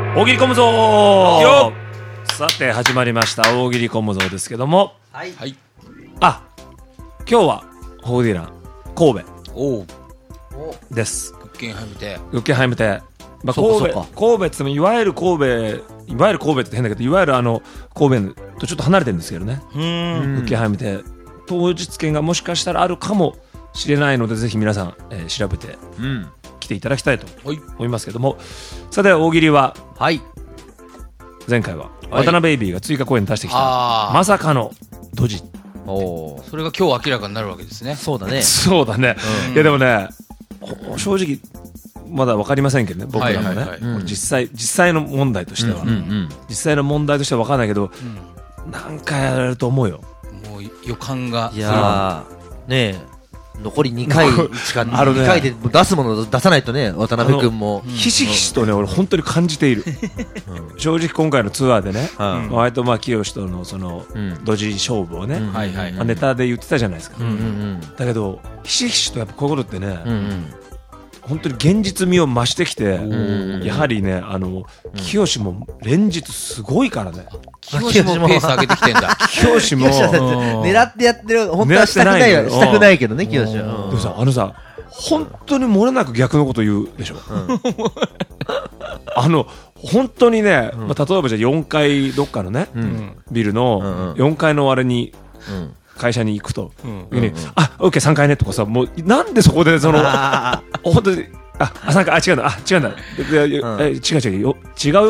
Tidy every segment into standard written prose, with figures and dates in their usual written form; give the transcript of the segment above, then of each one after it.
大喜利コムゾよー。さて始まりました大喜利コムゾーですけども、 はい。 あ、今日はホーディラン神おう。 戸です。 グッケンハイムで。 グッケンハイム邸、まあ、 そうか神戸ってもいわゆる神戸って変だけど、いわゆる神戸とちょっと離れてるんですけどね、グッケンハイム邸当日券がもしかしたらあるかもしれないので、ぜひ皆さん、調べて来ていただきたいとはい思いますけども、さて大喜利ははい。 前回ははい渡辺ベイビーが追加公演出してきたあーまさかのドジ。 おー。 それが今日明らかになるわけですね。 そうだね。 そうだね、 うんいやでもね、正直まだ分かりませんけどね、僕らもね、 はいはいはい実際の問題としては、実際の問題としては分かんないけど、なんかやられると思うよ。 もう予感が。 いやー、ねえ、残り2回しか、 あるね 2回で出すものを出さないとね、渡辺君も。 ひしひしとね、俺本当に感じている。正直今回のツアーでね、 うん割と清とのそのうんドジ勝負をね、 はいはいはい。 ネタで言ってたじゃないですか。 うんうんだけどひしひしとやっぱこういうことってね、 うん。うん本当に現実味を増してきて、 んやはりね、清も連日すごいからね。 清もペース上げてきてんだ。 清も清はだって狙ってやってる、本当はしたくない狙ってないのしたくないけどね、清は。 でもさ、本当に漏れなく逆のこと言うでしょ。本当にね、例えばじゃあ4階どっかのね、ビルの4階のあれに会社に行くと、あ、オッケー3階ねとかさ、もうなんでそこでその本当に3階、違うんだ、違うんだ、違うよ、違うよ、違う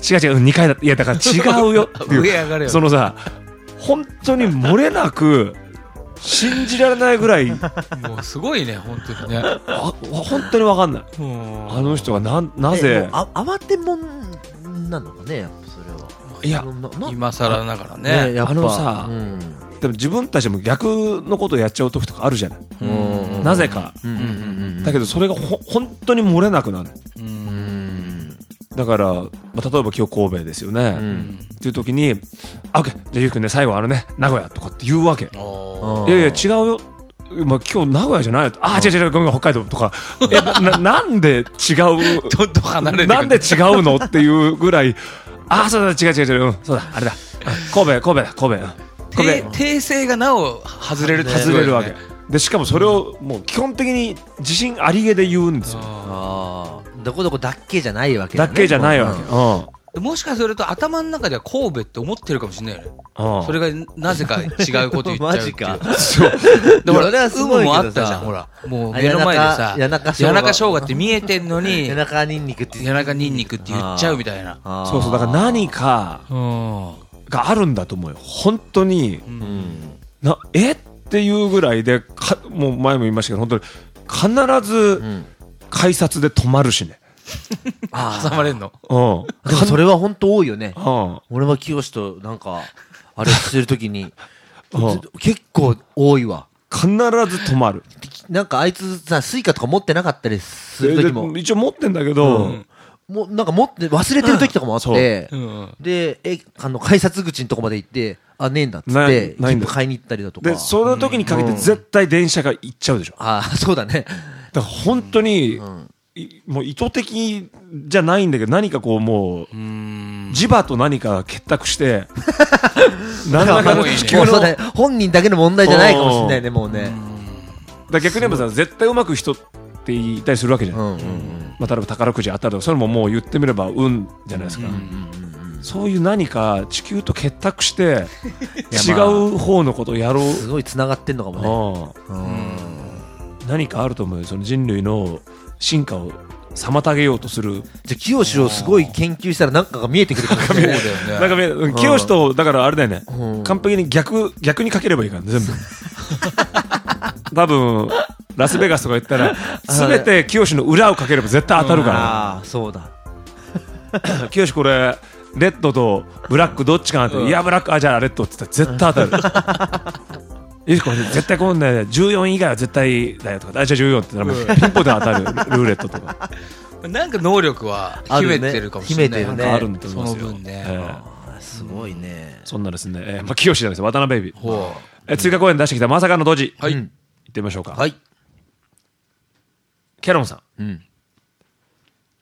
2階だ、いやだから違うよっていう上上がれよ。 そのさ、本当に漏れなく信じられないぐらいもうすごいね、本当にね。 本当に分かんない。あの人がなぜ、 慌てもんなのかね、やっぱそれは。 いや今更ながらね。 やっぱさ、でも自分たちも逆のことをやっちゃう時とかあるじゃない、なぜか、だけどそれが本当に漏れなくなる。だから、例えば今日神戸ですよね、っていう時に「あ、オッケー、じゃあゆうくんね、最後名古屋」とかって言うわけ。いやいや違うよ、今日名古屋じゃないよ。違うごめん、北海道とかなんで違うどんどん離れてくる。 なんで違うのっていうぐらい、そうだ、違う、そうだ、あれだ、神戸だ、神戸。 訂正がなお外れるわけで、しかもそれをもう基本的に自信ありげで言うんですよ。 どこどこだっけじゃないわけだけじゃないわけ。 もしかすると頭の中では神戸って思ってるかもしれないよね。それがなぜか違うこと言っちゃうっていう。 マジか。 そうだからそれはすごいけどさ有無もあったじゃん、ほら。もう目の前でさ、 谷中谷中生姜って見えてんのに、 谷中ニンニクって谷中ニンニクって言っちゃうみたいな。 そう、だから何かがあるんだと思うよ、本当に。っていうぐらいで、もう前も言いましたけど、本当に必ず改札で止まるしね。 挟まれんの。 でもそれは本当多いよね。 うん俺は清となんかあれしてる時に結構多いわ。 必ず止まる。 なんかあいつさ、スイカとか持ってなかったりする時も、 一応持ってんだけど、 もうなんか持って忘れてる時とかもあってう、ん。 で改札口のとこまで行って、ねえんだっつってないんだ切符買いに行ったりだとか。 でその時にかけて絶対電車が行っちゃうでしょ。 そうだね。 だから本当に、もう意図的じゃないんだけど、何かこうもう磁場と何か結託して何らかの地球のもうそうだね、本人だけの問題じゃないかもしれないね、もうね。 だ逆に言えばさ、絶対うまく人って言ったりするわけじゃん。例えば宝くじ当たるとか、それももう言ってみれば運じゃないですか。そういう何か地球と結託して違う方のことをやろう。 すごい繋がってんのかもね。 何かあると思うよ、その人類の進化を妨げようとする。 じゃあ清をすごい研究したら何かが見えてくるかもしれない。 なんか清とだからあれだよね、完璧に逆にかければいいから、全部多分ラスベガスとか行ったら全て清の裏をかければ絶対当たるかそうだ。 ら。清これレッドとブラックどっちかなって、いやブラック、じゃあレッドって言ったら絶対当たる。これ絶対こんね、14以外は絶対だよとか、じゃあ14って言ったらもうピンポンで当たるルーレットとか。 なんか能力は秘めてるかもしれない。 秘めてるね。 あるんだと思いますよ。 その分ね。 すごいね。 そんなですね、清じゃないです、渡辺ベイビほー。追加公演出してきたまさかのドジ。 はい。 行ってみましょうか。 はい。 キャロンさん。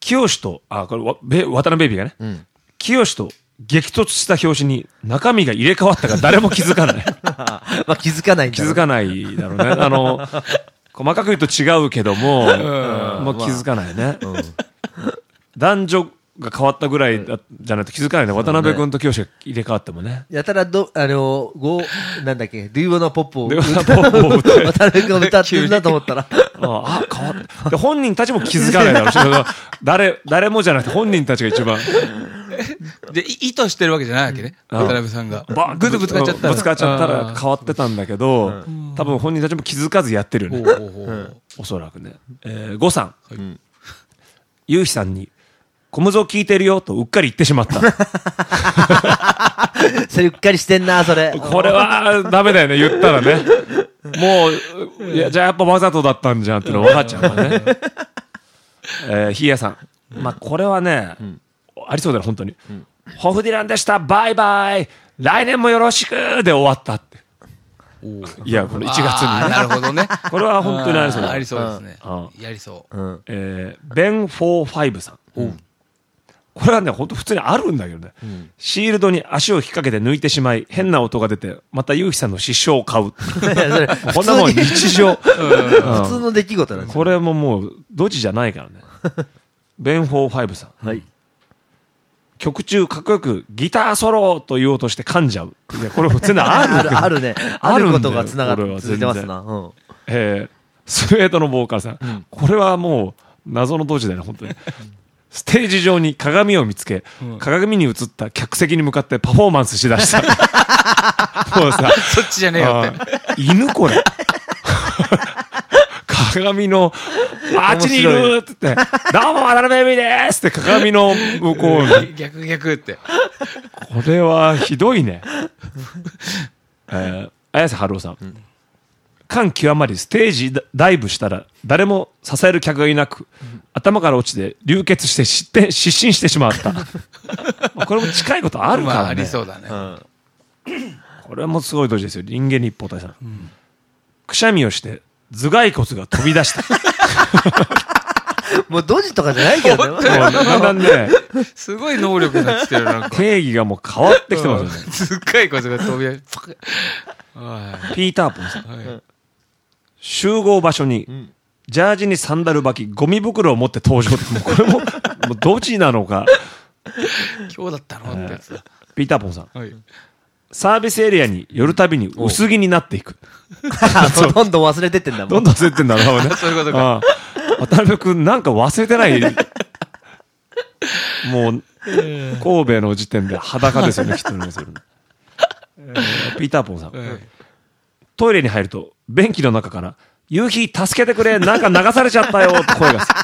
清と、これ、渡辺ベイビーがね、清と激突した拍子に中身が入れ替わったから誰も気づかない。 まあ気づかないんだろう。 気づかないだろうね。細かく言うと違うけども、もう気づかないね。男女が変わったぐらいじゃないと気づかないね。渡辺君と清が入れ替わってもね。 やたらなんだっけ、ルイボのポップを渡辺君が歌ってるなと思ったら。 変わった。で、本人たちも気づかないだろうし、誰もじゃなくて本人たちが一番。 で、意図してるわけじゃないわけね。渡辺さんが。ぐずぶつかっちゃったら。 ぶつかっちゃったら変わってたんだけど、多分本人たちも気づかずやってるよね。おそらくね。呉さん。ゆうひさんに、小無造聞いてるよとうっかり言ってしまった。 それうっかりしてんな、それ。 これはダメだよね、言ったらね。もう、じゃあやっぱわざとだったんじゃんっての分かっちゃうからね。ひいやさん。まあ、これはね、ありそうだよ、本当に。ホフディランでした、バイバイ、来年もよろしくで終わったって。いや、この1月にね。 なるほどね。 これは本当にありそうだ。 ありそうですね。やりそう。 ベン45さん。これはね、ほんと普通にあるんだけどね。シールドに足を引っ掛けて抜いてしまい、変な音が出て、またゆうひさんの失笑を買う。こんなもん日常。 普通の出来事なんです。 これももう、ドジじゃないからね。ベン45さん。曲中かっこよくギターソロと言おうとして噛んじゃう。いや、これ普通にある。 あるね。あることがつながって続いてますな。 スウェードのボーカルさん。これはもう、謎のドジだよね、本当に。ステージ上に鏡を見つけ、鏡に映った客席に向かってパフォーマンスしだした。もうさ、 そっちじゃねえよって。 犬これ。鏡の、あっちにいるって言って、どうも渡辺美ですって鏡の向こうに。 逆って。 これはひどいね。綾瀬はるおさん。感極まりステージダイブしたら誰も支える客がいなく、頭から落ちて流血して失神してしまった。これも近いことあるからね。 ありそうだね。 これもすごいドジですよ。人間立方体さん。くしゃみをして頭蓋骨が飛び出した。 もうドジとかじゃないけどね。 だんだんね、 すごい能力になってきてる、なんか。 定義がもう変わってきてますよね。 頭蓋骨が飛び出しピーターポンさん。集合場所に、ジャージにサンダル履き、ゴミ袋を持って登場。もうこれも、もうドジなのか。 今日だったのってやつだ。 ピーターポンさん。サービスエリアに寄るたびに薄着になっていく。 どんどん忘れてってんだもん。 どんどん忘れてんだろうね。 そういうことか。 渡辺くんなんか忘れてない。もう、神戸の時点で裸ですよね、きっとね。ピーターポンさん。トイレに入ると、便器の中から、夕日助けてくれ、なんか流されちゃったよ、って声がする。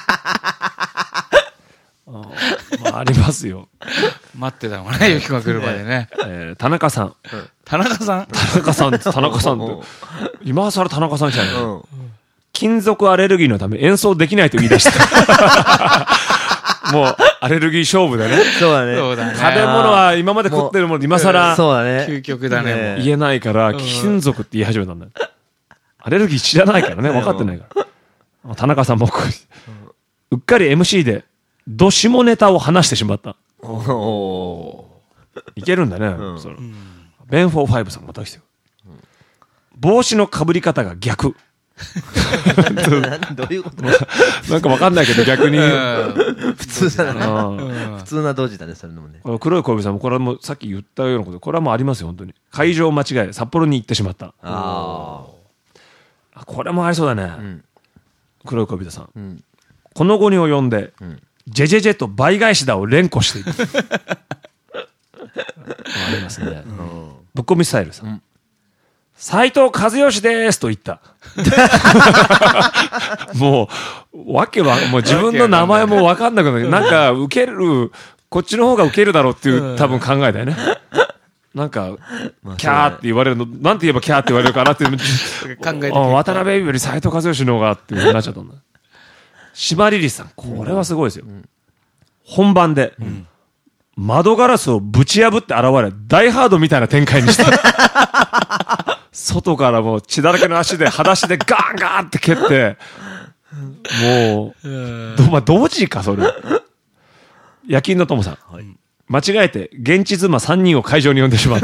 ありますよ。 待ってたもんね、ゆきが来るまでね。 田中さん。 田中さん田中さんって。今更田中さんじゃない。金属アレルギーのため演奏できないと言い出した。もう、アレルギー勝負だね。 そうだね。 食べ物は今まで食ってるもの、今更。 そうだね。 究極だね。 言えないから、金属って言い始めたんだよ。アレルギー知らないからね、分かってないから。田中さんも、うっかり MC で、どしもネタを話してしまった。いけるんだね。ベン45さんまた来てる。帽子の被り方が逆。 どういうことなんかわかんないけど逆に。 普通だね。普通な同時だね、それのもね。 黒い小指さんもこれはもうさっき言ったようなこと、これはもうありますよ、本当に。会場間違え、札幌に行ってしまった。これもありそうだね。黒い小指さん。この後に及んで、ジェジェジェと倍返しだを連呼している。ありますね。ぶっこみスタイルさん。斉藤和義ですと言った。もう、もう自分の名前もわかんなくなる。なんか、受ける、こっちの方が受けるだろうっていう多分考えだよね。なんか、キャーって言われるの、なんて言えばキャーって言われるかなっていう。 考えて渡辺より斉藤和義の方がっていう風になっちゃったんだ。柴リリさん、これはすごいですよ。本番で、窓ガラスをぶち破って現れ、ダイハードみたいな展開にした。外からもう血だらけの足で、裸足でガーンガーンって蹴って、もう、ドジか、それ。 夜勤の友さん。間違えて現地妻3人を会場に呼んでしまった。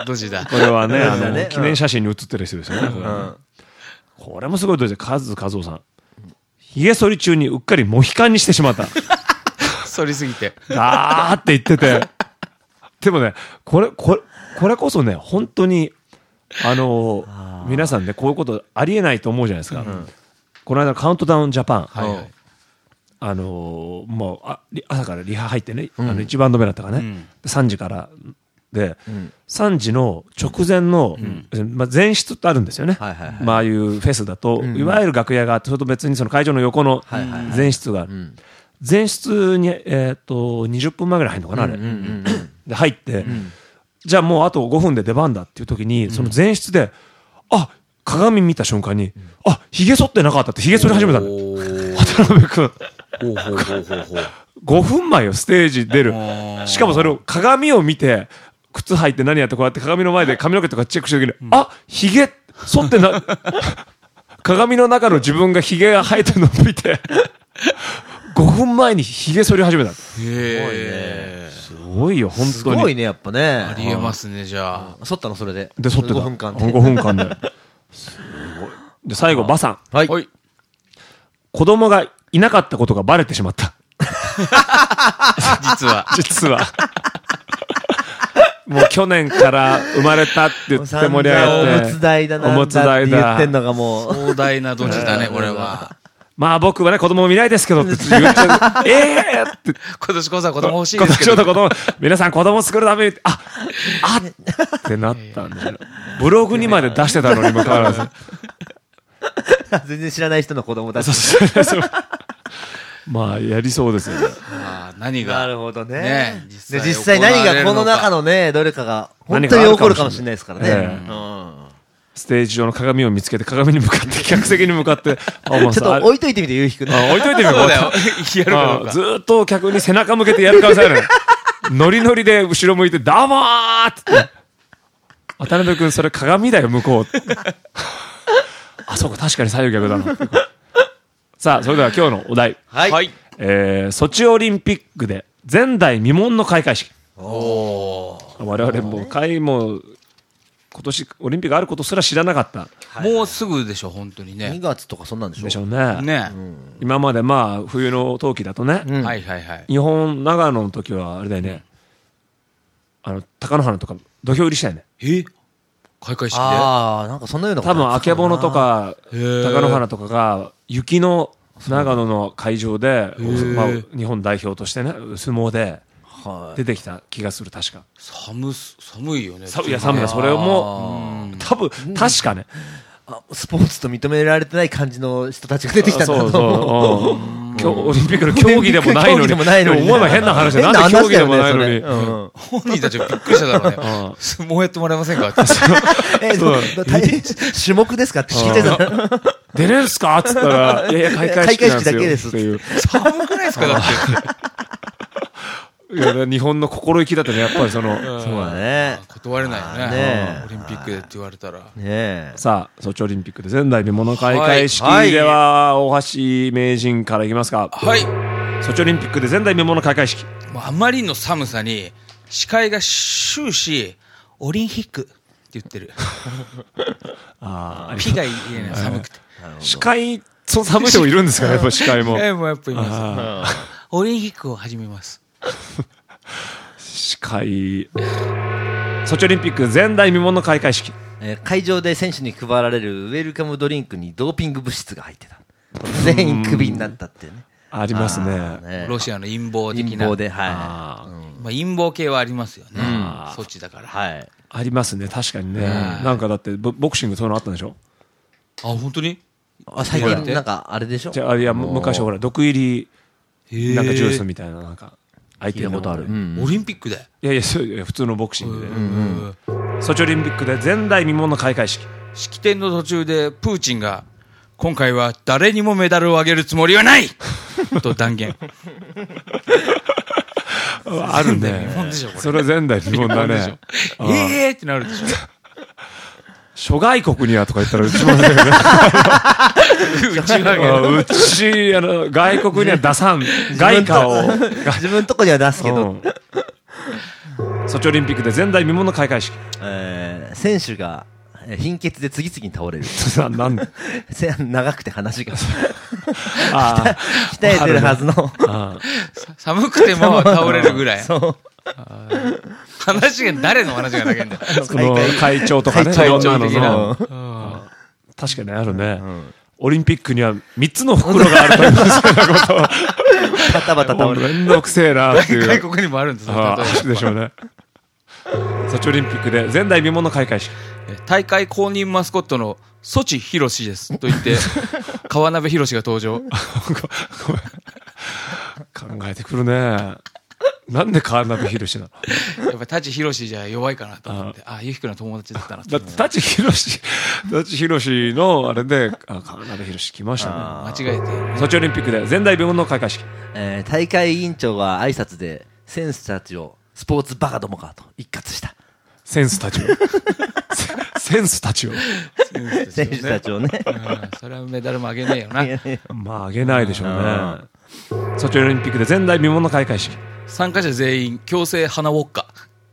ドジだ。 これはね、記念写真に写ってる人ですよね。これもすごいドジで、カズカズオさん。髭剃り中にうっかりモヒカンにしてしまった。 剃りすぎて。 ガーって言ってて。でもね、これこそね、本当に、皆さんね、こういうことありえないと思うじゃないですか。この間カウントダウンジャパン。もう朝からリハ入ってね、1バンド目だったからね、3時からで、3時の直前の、前室ってあるんですよね。ああいうフェスだと、いわゆる楽屋があって、それと別にその会場の横の前室がある。前室に、20分前ぐらい入るのかな、あれ。で、入って、じゃあもうあと5分で出番だっていう時に、その前室で、鏡見た瞬間に、髭剃ってなかったって髭剃り始めたの。渡辺くん。5分前よ、ステージ出る。しかもそれを鏡を見て、靴履いて何やってこうやって鏡の前で髪の毛とかチェックした時に、髭剃ってな、鏡の中の自分が髭が生えてるのを見て、5分前に髭剃り始めた。すごいね。すごいよ、本当に。すごいね、やっぱね。 ありえますね、じゃあ。 剃ったの、それで。 で、剃ってた。 5分間で。 5分間で。すごい。で、最後、バさん。 はい。 子供がいなかったことがバレてしまった。実は。もう去年から生まれたって言って盛り上がって。 おむつ台だな。おむつ台だ。言ってんのがもう。 壮大なドジだね、これは。 まあ僕はね、子供も見ないですけどって言っちゃう。って。 今年こそは子供欲しいですけど。 今年こそ皆さん子供作るために、ってなったんだよ。ブログにまで出してたのにもかかわらず。 全然知らない人の子供たち。 まあ、やりそうですよね。 何が。 なるほどね。実際何がこの中のね、どれかが、本当に起こるかもしれないですからね。 ステージ上の鏡を見つけて、鏡に向かって、客席に向かって、ちょっと置いといてみて、ゆうひくん。 置いといてみて。そうだよ。 やるかどうか。 ずーっと客に背中向けてやる顔される。ノリノリで後ろ向いて、どうもーって。渡辺くん、それ鏡だよ、向こう。そうか、確かに左右逆だな。さあ、それでは今日のお題。 はい。 ソチオリンピックで前代未聞の開会式。我々も今年オリンピックあることすら知らなかった。 もうすぐでしょ、本当にね。 2月とかそんなんでしょ。 でしょうね。今まで冬の冬季だとね。日本、長野の時はあれだよね。貴乃花とか土俵入りしたよね。 開会式でなんかそんなようなこと多分、あけぼのとか、貴乃花とかが、雪の長野の会場で、日本代表としてね、相撲で出てきた気がする、確か。 寒いよね。 いや、寒い。それも、多分、確かね。 スポーツと認められてない感じの人たちが出てきたんだと思う。 オリンピックの競技でもないのに。思えば変な話で、なんで競技でもないのに。 本人たちがびっくりしただろうね。相撲やってもらえませんかって。 種目ですかって聞いてた。 出れんすかって言ったら、いやいや、開会式だけですっていう。 寒くないですかだって。 いや、日本の心意気だってね、やっぱりそうだね。 断れないよね。オリンピックでって言われたら。 さあ、ソチオリンピックで前代未聞の開会式では、大橋名人からいきますか。 はい。 ソチオリンピックで前代未聞の開会式。 あまりの寒さに、司会が終始、オリンピックって言ってる。ピが言えない、寒くて。 司会、寒い人もいるんですかね、やっぱ司会も。 やっぱいます。オリンピックを始めます。 司会ソチオリンピック前代未聞の開会式。 会場で選手に配られるウェルカムドリンクにドーピング物質が入ってた。全員クビになったってね。 ありますね。 ロシアの陰謀的な。 陰謀で、 陰謀系はありますよね。ソチだから。 ありますね、確かにね。なんかだってボクシングそういうのあったんでしょ。 本当に？ 最近なんかあれでしょ。 いや、昔ほら毒入りなんかジュースみたいななんか。 聞いたことある。 オリンピックで？ いや普通のボクシングで。ソチオリンピックで前代未聞の開会式。 式典の途中でプーチンが今回は誰にもメダルをあげるつもりはないと断言。 あるね。それ前代未聞だね。 ってなるでしょ。 諸外国にはとか言ったらうちもね、うち、外国には出さん、外貨を。 自分のとこには出すけど、 ソチオリンピックで前代未聞の開会式。 選手が貧血で次々に倒れる。 なんで長くて話が。 あ鍛えてるはずの。 寒くても倒れるぐらい。 そう。 話が、誰の話がだけんだよ。 その会長とかね、 会長的な。 確かにあるね。オリンピックには3つの袋があるということを。 バタバタ倒れる。 めんどくせえなっていう。 外国にもあるんですよ。 でしょうね。ソチオリンピックで前代未聞の開会式。 大会公認マスコットのソチヒロシですと言って川辺宏が登場。 考えてくるね。なんで川辺宏なの？ やっぱ舘ひろしじゃ弱いかなと思って、ゆきくんの友達だったなだって舘ひろしのあれで川辺宏来ましたね。 間違えて。 ソチオリンピックで前代未聞の開会式。 大会委員長は挨拶で選手たちをスポーツバカどもかと一括した。 選手たちを選手たちをね。 それはメダルもあげねえよな。 まああげないでしょうね。ソチオリンピックで前代未聞の開会式。 参加者全員強制花ウォッカ。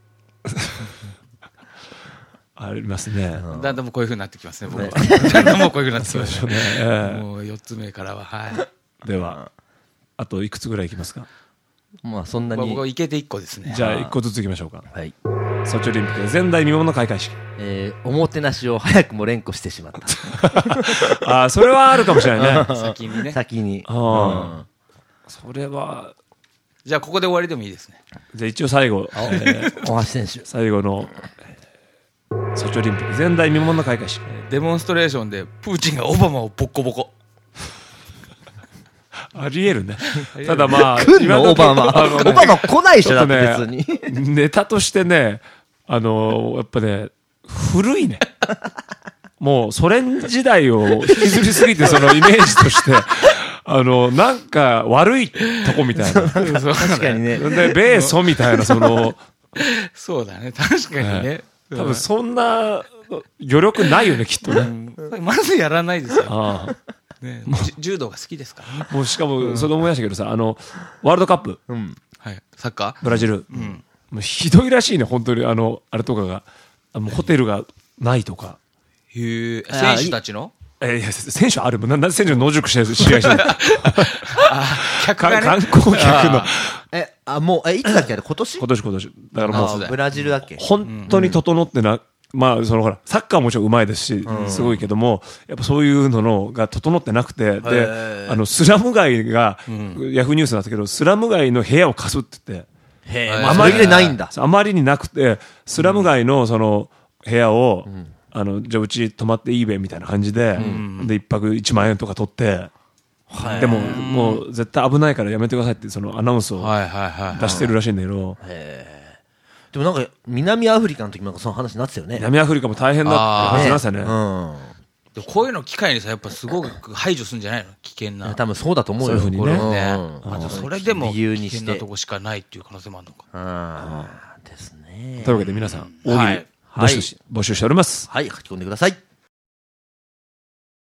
ありますね。 だんだんもうこういう風になってきますね、僕は。だんだんもうこういう風になってきますね。もう4つ目からは、はい。 では、あといくつぐらいいきますか？ まあそんなに。 僕はいけて1個ですね。 じゃあ1個ずついきましょうか。 はい。 ソチオリンピックで前代未聞の開会式。 おもてなしを早くも連呼してしまった。 それはあるかもしれないね。 先にね。 先に。 それは。 じゃあここで終わりでもいいですね。 じゃあ一応最後。 大橋選手。 最後の、ソチオリンピック前代未聞の開会式。 デモンストレーションでプーチンがオバマをボッコボコ。 ありえるね。ただまあ、 来んのオバマ。オバマ来ないでしょ、だって別に。 ネタとしてね、やっぱね、古いね。もうソ連時代を引きずりすぎて、そのイメージとして、なんか悪いとこみたいな。 確かにね。 で、米ソみたいな、 そうだね、確かにね。 多分そんな余力ないよね、きっとね。 まずやらないですよ。ね、柔道が好きですからね。 もうしかも、それ思い出したけどさ、ワールドカップ。 はい。サッカーブラジル。もうひどいらしいね、本当に。あれとかが。ホテルがないとか。 へえ。選手たちの？ いや、選手あるもん。なんで選手野宿して試合してる観光客の。 もう、いつだっけあれ今年。 だからもう、 ブラジルだっけ本当に整ってまあ、ほら、サッカーもちろん上手いですし、すごいけども、やっぱそういうのが整ってなくて、で、スラム街が、ヤフーニュースなんだけど、スラム街の部屋を貸すって言って、 あまりにないんだ。 あまりになくて、スラム街のその部屋を、じゃあうち泊まっていいべみたいな感じで、で、一泊1万円とか取って、でも、もう絶対危ないからやめてくださいって、そのアナウンスを出してるらしいんだけど、 でもなんか、南アフリカの時もなんかその話になってたよね。 南アフリカも大変だって話になってたね。 でこういうの機会にさ、やっぱすごく排除するんじゃないの？危険な。 多分そうだと思うよ。 そういうふうにね。 あとそれでも危険なとこしかないっていう可能性もあるのか。 ですね。 というわけで皆さん、大喜利募集しております。 はい、書き込んでください。